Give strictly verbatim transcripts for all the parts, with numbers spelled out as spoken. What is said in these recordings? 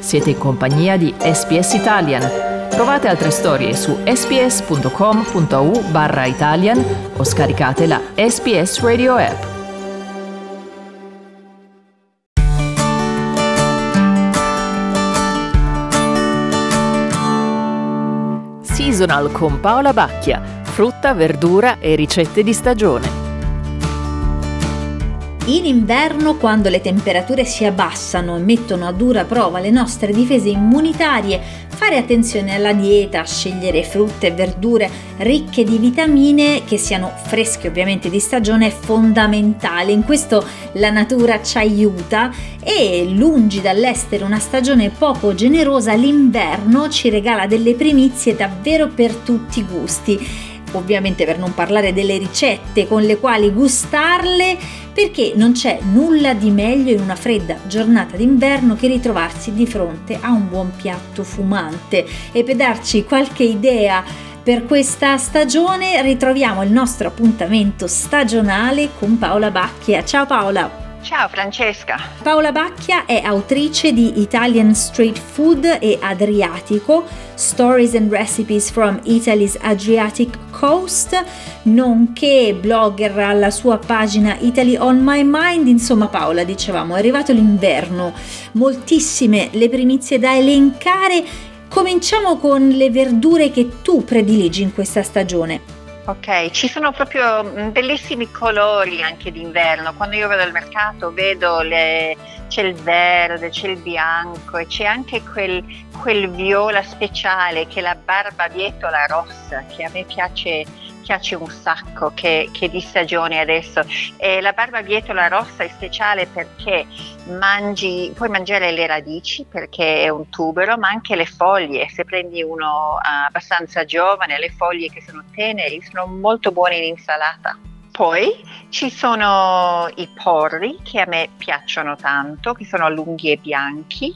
Siete in compagnia di S B S Italian. Trovate altre storie su sbs.com.au barra Italian o scaricate la S B S Radio app. Seasonal con Paola Bacchia, frutta, verdura e ricette di stagione. In inverno, quando le temperature si abbassano e mettono a dura prova le nostre difese immunitarie, fare attenzione alla dieta, scegliere frutte e verdure ricche di vitamine che siano fresche ovviamente di stagione è fondamentale. In questo la natura ci aiuta e, lungi dall'essere una stagione poco generosa, l'inverno ci regala delle primizie davvero per tutti i gusti. Ovviamente, per non parlare delle ricette con le quali gustarle, perché non c'è nulla di meglio in una fredda giornata d'inverno che ritrovarsi di fronte a un buon piatto fumante. E per darci qualche idea per questa stagione ritroviamo il nostro appuntamento stagionale con Paola Bacchia. Ciao Paola! Ciao Francesca! Paola Bacchia è autrice di Italian Street Food e Adriatico, Stories and Recipes from Italy's Adriatic Coast, nonché blogger alla sua pagina Italy on My Mind. Insomma Paola, dicevamo, è arrivato l'inverno, moltissime le primizie da elencare. Cominciamo con le verdure che tu prediligi in questa stagione. Ok, ci sono proprio bellissimi colori anche d'inverno. Quando io vado al mercato vedo le, c'è il verde, c'è il bianco e c'è anche quel, quel viola speciale che è la barbabietola rossa, che a me piace, piace un sacco, che, che di stagione adesso. E la barbabietola rossa è speciale perché mangi, puoi mangiare le radici perché è un tubero, ma anche le foglie. Se prendi uno uh, abbastanza giovane, le foglie che sono teneri sono molto buone in insalata. Poi ci sono i porri che a me piacciono tanto, che sono lunghi e bianchi,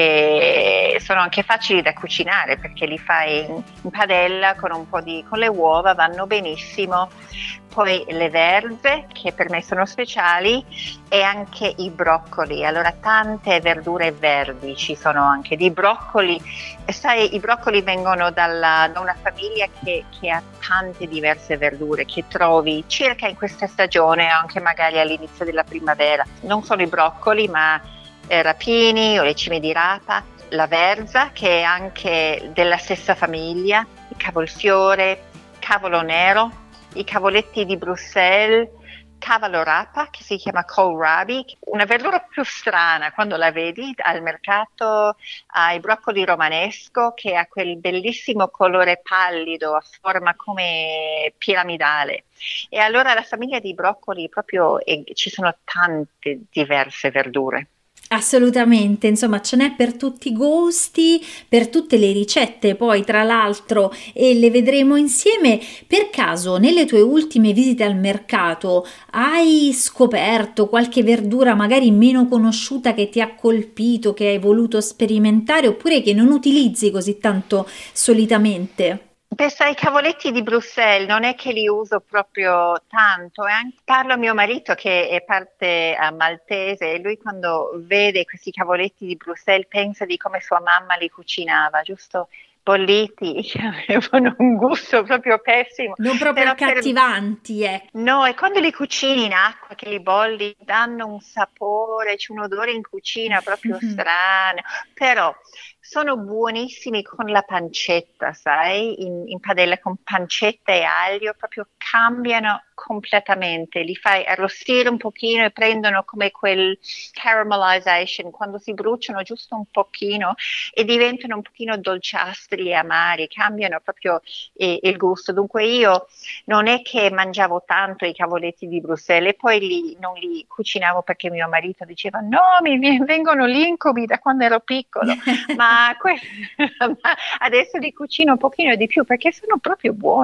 che sono anche facili da cucinare perché li fai in, in padella con un po' di, con le uova, vanno benissimo. Poi le verze, che per me sono speciali, e anche i broccoli. Allora, tante verdure verdi ci sono anche. Di broccoli, sai, i broccoli vengono dalla, da una famiglia che, che ha tante diverse verdure che trovi circa in questa stagione, anche magari all'inizio della primavera. Non solo i broccoli, ma eh, rapini o le cime di rapa, la verza, che è anche della stessa famiglia, il cavolfiore, cavolo nero, i cavoletti di Bruxelles, cavolo rapa, che si chiama kohlrabi, una verdura più strana quando la vedi al mercato, ai broccoli romanesco, che ha quel bellissimo colore pallido a forma come piramidale. E allora la famiglia di broccoli proprio, e ci sono tante diverse verdure. Assolutamente, insomma ce n'è per tutti i gusti, per tutte le ricette poi tra l'altro, e le vedremo insieme. Per caso nelle tue ultime visite al mercato hai scoperto qualche verdura magari meno conosciuta che ti ha colpito, che hai voluto sperimentare oppure che non utilizzi così tanto solitamente? Beh, sai, i cavoletti di Bruxelles non è che li uso proprio tanto, eh? Parlo a mio marito che è parte uh, maltese e lui quando vede questi cavoletti di Bruxelles pensa di come sua mamma li cucinava, giusto? Bolliti, che avevano un gusto proprio pessimo. Non proprio accattivanti, per... eh. No, e quando li cucini in acqua, che li bolli, danno un sapore, c'è un odore in cucina proprio mm-hmm. strano, però sono buonissimi con la pancetta, sai, in, in padella con pancetta e aglio, proprio cambiano completamente, li fai arrostire un pochino e prendono come quel caramelization, quando si bruciano giusto un pochino e diventano un pochino dolciastri e amari, cambiano proprio eh, il gusto. Dunque io non è che mangiavo tanto i cavoletti di Bruxelles e poi li, non li cucinavo perché mio marito diceva no, mi vengono gli incubi da quando ero piccolo, ma, que- ma adesso li cucino un pochino di più perché sono proprio buoni.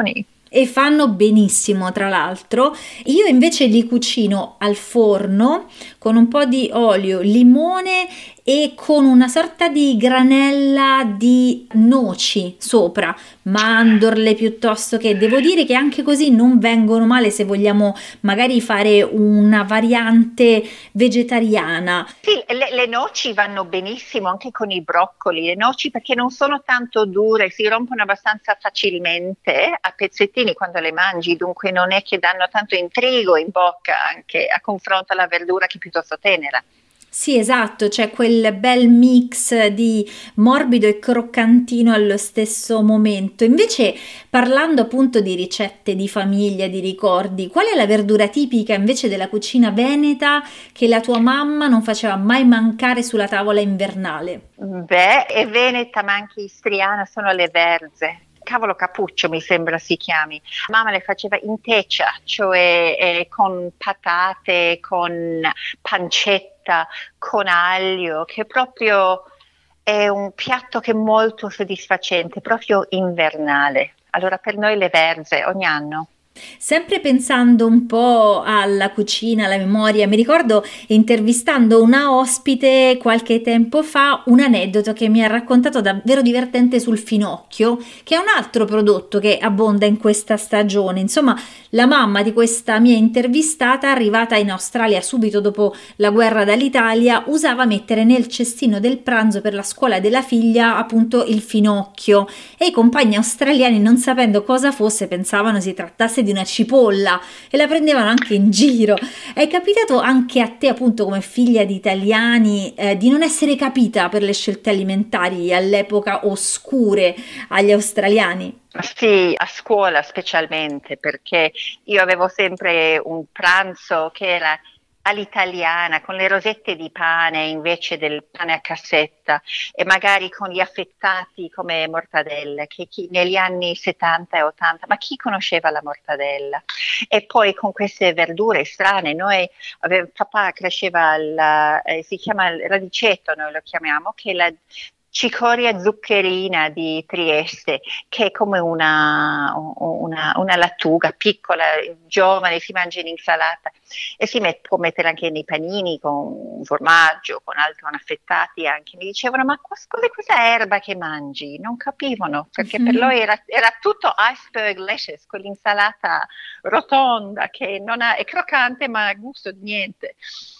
E fanno benissimo, tra l'altro. Io invece li cucino al forno con un po' di olio, limone e con una sorta di granella di noci sopra, mandorle piuttosto che, devo dire che anche così non vengono male se vogliamo magari fare una variante vegetariana. Sì, le, le noci vanno benissimo anche con i broccoli, le noci perché non sono tanto dure, si rompono abbastanza facilmente a pezzettini quando le mangi, dunque non è che danno tanto intrigo in bocca anche a confronto alla verdura che è piuttosto tenera. Sì, esatto, c'è quel bel mix di morbido e croccantino allo stesso momento. Invece, parlando appunto di ricette di famiglia, di ricordi, qual è la verdura tipica invece della cucina veneta che la tua mamma non faceva mai mancare sulla tavola invernale? Beh, è veneta ma anche istriana, sono le verze. Cavolo cappuccio mi sembra si chiami. Mamma le faceva in tecia, cioè eh, con patate, con pancetta, con aglio, che proprio è un piatto che è molto soddisfacente, proprio invernale. Allora per noi le verze ogni anno. Sempre pensando un po' alla cucina, alla memoria, mi ricordo intervistando una ospite qualche tempo fa un aneddoto che mi ha raccontato davvero divertente sul finocchio, che è un altro prodotto che abbonda in questa stagione. Insomma, la mamma di questa mia intervistata, arrivata in Australia subito dopo la guerra dall'Italia, usava mettere nel cestino del pranzo per la scuola della figlia appunto il finocchio, e i compagni australiani, non sapendo cosa fosse, pensavano si trattasse di una cipolla e la prendevano anche in giro. È capitato anche a te, appunto come figlia di italiani, eh, di non essere capita per le scelte alimentari all'epoca oscure agli australiani? Sì, a scuola specialmente, perché io avevo sempre un pranzo che era all'italiana, con le rosette di pane invece del pane a cassetta e magari con gli affettati come mortadella, che chi, negli anni settanta e ottanta, ma chi conosceva la mortadella? E poi con queste verdure strane, noi, ave, papà cresceva, la, eh, si chiama il radicetto, noi lo chiamiamo, che è la cicoria zuccherina di Trieste, che è come una, una, una lattuga piccola, giovane, si mangia in insalata e si met, può mettere anche nei panini con formaggio, con altri con affettati anche. Mi dicevano, ma cos'è questa erba che mangi? Non capivano, perché mm-hmm. per loro era, era tutto iceberg lettuce, quell'insalata rotonda che non ha, è croccante ma ha gusto di niente.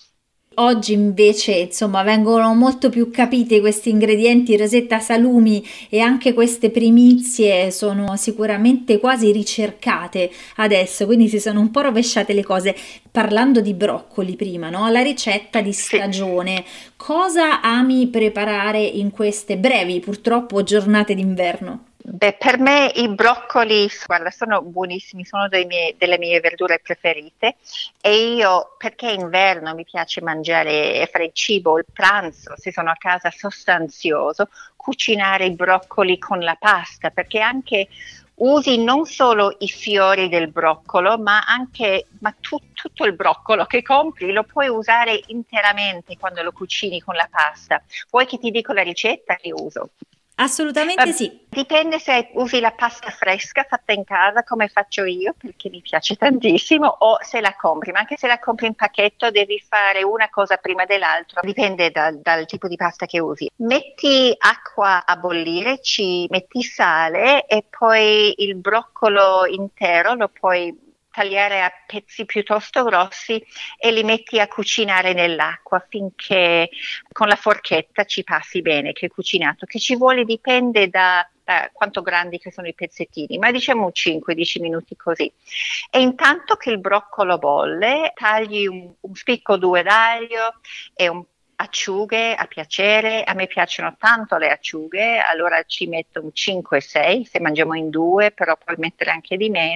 Oggi invece, insomma, vengono molto più capiti questi ingredienti, rosetta, salumi, e anche queste primizie sono sicuramente quasi ricercate adesso, quindi si sono un po' rovesciate le cose. Parlando di broccoli prima, no? La ricetta di stagione, cosa ami preparare in queste brevi, purtroppo, giornate d'inverno? Beh, per me i broccoli, guarda, sono buonissimi, sono dei miei, delle mie verdure preferite e io, perché inverno mi piace mangiare e fare il cibo, il pranzo, se sono a casa sostanzioso, cucinare i broccoli con la pasta, perché anche usi non solo i fiori del broccolo, ma anche ma tu, tutto il broccolo che compri lo puoi usare interamente quando lo cucini con la pasta. Vuoi che ti dico la ricetta che uso? Assolutamente sì. Dipende se usi la pasta fresca fatta in casa come faccio io, perché mi piace tantissimo, o se la compri, ma anche se la compri in pacchetto devi fare una cosa prima dell'altra, dipende dal, dal tipo di pasta che usi. Metti acqua a bollire, ci metti sale e poi il broccolo intero lo puoi tagliare a pezzi piuttosto grossi e li metti a cucinare nell'acqua finché con la forchetta ci passi bene che è cucinato, che ci vuole dipende da, da quanto grandi che sono i pezzettini, ma diciamo cinque dieci minuti così. E intanto che il broccolo bolle, tagli un, un spicco o due d'aglio e un acciughe a piacere, a me piacciono tanto le acciughe, allora ci metto un cinque sei se mangiamo in due, però puoi mettere anche di meno,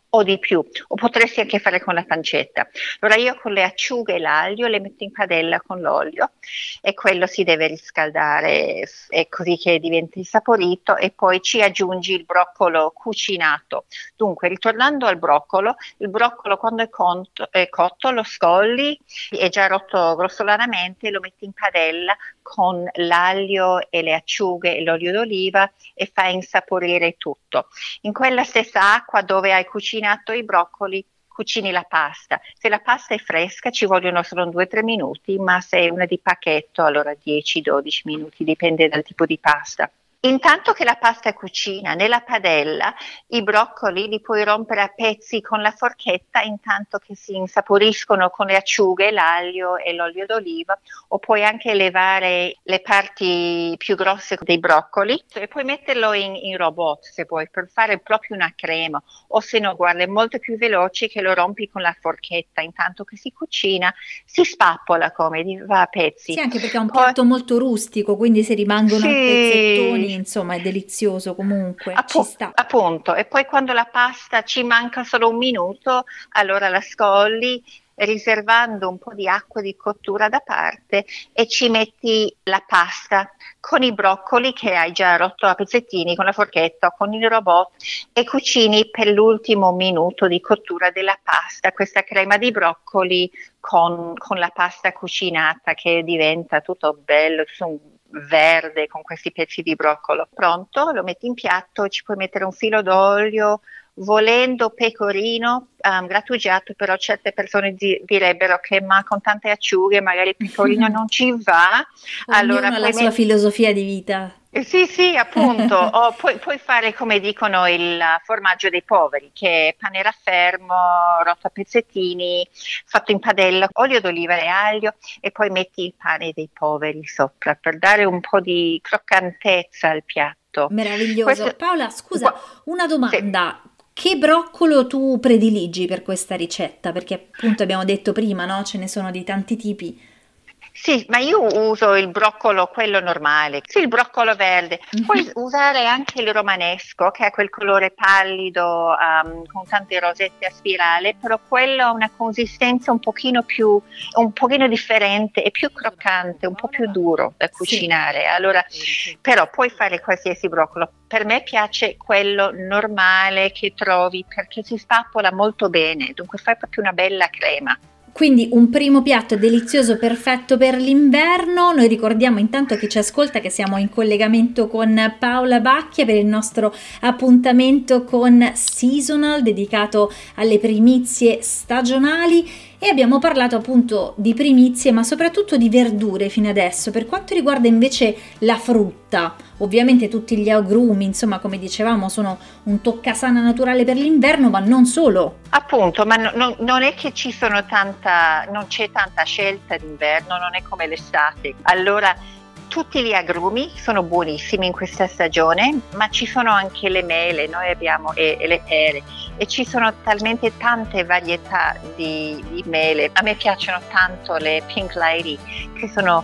o di più, o potresti anche fare con la pancetta. Allora io con le acciughe e l'aglio le metto in padella con l'olio e quello si deve riscaldare e così che diventi saporito, e poi ci aggiungi il broccolo cucinato. Dunque, ritornando al broccolo, il broccolo quando è, conto, è cotto lo scolli, è già rotto grossolanamente, lo metti in padella con l'aglio e le acciughe e l'olio d'oliva e fai insaporire tutto. In quella stessa acqua dove hai cucinato i broccoli cucini la pasta. Se la pasta è fresca ci vogliono solo due tre minuti, ma se è una di pacchetto allora dieci dodici minuti, dipende dal tipo di pasta. Intanto che la pasta cucina nella padella, i broccoli li puoi rompere a pezzi con la forchetta intanto che si insaporiscono con le acciughe, l'aglio e l'olio d'oliva, o puoi anche levare le parti più grosse dei broccoli e puoi metterlo in, in robot se vuoi, per fare proprio una crema, o se no guarda, è molto più veloce che lo rompi con la forchetta, intanto che si cucina si spappola come va a pezzi. Sì, anche perché è un Poi, piatto molto rustico, quindi se rimangono sì, a pezzettoni, insomma, è delizioso comunque, Appu- ci sta. Appunto, e poi quando la pasta ci manca solo un minuto, allora la scolli riservando un po' di acqua di cottura da parte e ci metti la pasta con i broccoli che hai già rotto a pezzettini con la forchetta o con il robot e cucini per l'ultimo minuto di cottura della pasta, questa crema di broccoli con, con la pasta cucinata che diventa tutto bello, tutto verde con questi pezzi di broccolo. Pronto, lo metti in piatto, ci puoi mettere un filo d'olio, volendo pecorino um, grattugiato, però certe persone di- direbbero che ma con tante acciughe magari il pecorino non ci va. Allora Ognuno ha la puoi sua met- filosofia di vita. Eh, Sì, sì, appunto, o puoi, puoi fare come dicono il formaggio dei poveri, che è pane raffermo, rotto a pezzettini, fatto in padella, olio d'oliva e aglio, e poi metti il pane dei poveri sopra per dare un po' di croccantezza al piatto. Meraviglioso. Questo- Paola, scusa, Qua- una domanda. Che broccolo tu prediligi per questa ricetta? Perché appunto abbiamo detto prima, no? Ce ne sono di tanti tipi. Sì, ma io uso il broccolo, quello normale, sì, il broccolo verde. Puoi usare anche il romanesco, che ha quel colore pallido, um, con tante rosette a spirale, però quello ha una consistenza un pochino più, un pochino differente e più croccante, un po' più duro da cucinare. Allora, però puoi fare qualsiasi broccolo. Per me piace quello normale che trovi perché si spappola molto bene, dunque fai proprio una bella crema. Quindi un primo piatto delizioso, perfetto per l'inverno. Noi ricordiamo intanto a chi ci ascolta che siamo in collegamento con Paola Bacchia per il nostro appuntamento con Seasonal dedicato alle primizie stagionali, e abbiamo parlato appunto di primizie ma soprattutto di verdure fino adesso. Per quanto riguarda invece la frutta, ovviamente tutti gli agrumi, insomma, come dicevamo, sono un toccasana naturale per l'inverno, ma non solo. Appunto, ma no- no- non è che ci sono tanta, non c'è tanta scelta d'inverno, non è come l'estate. Allora, tutti gli agrumi sono buonissimi in questa stagione, ma ci sono anche le mele, noi abbiamo e, e le pere, e ci sono talmente tante varietà di, di mele. A me piacciono tanto le Pink Lady, che sono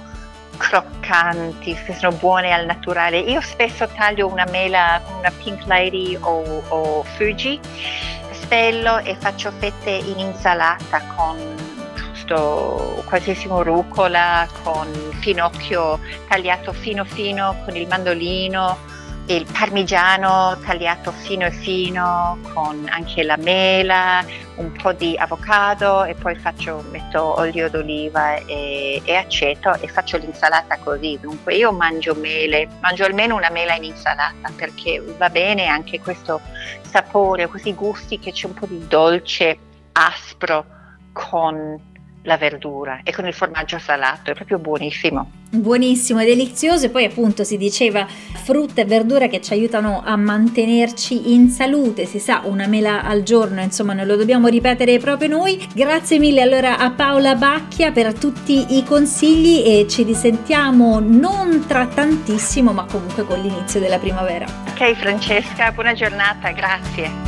croccanti, che sono buone al naturale. Io spesso taglio una mela, una Pink Lady o, o Fuji, spello e faccio fette in insalata con giusto qualsiasi rucola, con finocchio tagliato fino fino, con il mandolino, e il parmigiano tagliato fino e fino, con anche la mela, un po' di avocado, e poi faccio, metto olio d'oliva e, e aceto e faccio l'insalata così. Dunque io mangio mele, mangio almeno una mela in insalata perché va bene anche questo sapore, questi gusti che c'è un po' di dolce, aspro con la verdura e con il formaggio salato, è proprio buonissimo. Buonissimo e delizioso, e poi appunto si diceva frutta e verdura che ci aiutano a mantenerci in salute, si sa, una mela al giorno, insomma non lo dobbiamo ripetere proprio noi. Grazie mille allora a Paola Bacchia per tutti i consigli e ci risentiamo non tra tantissimo ma comunque con l'inizio della primavera. Ok Francesca, buona giornata, grazie.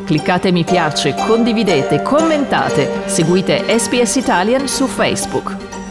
Cliccate mi piace, condividete, commentate, seguite S B S Italian su Facebook.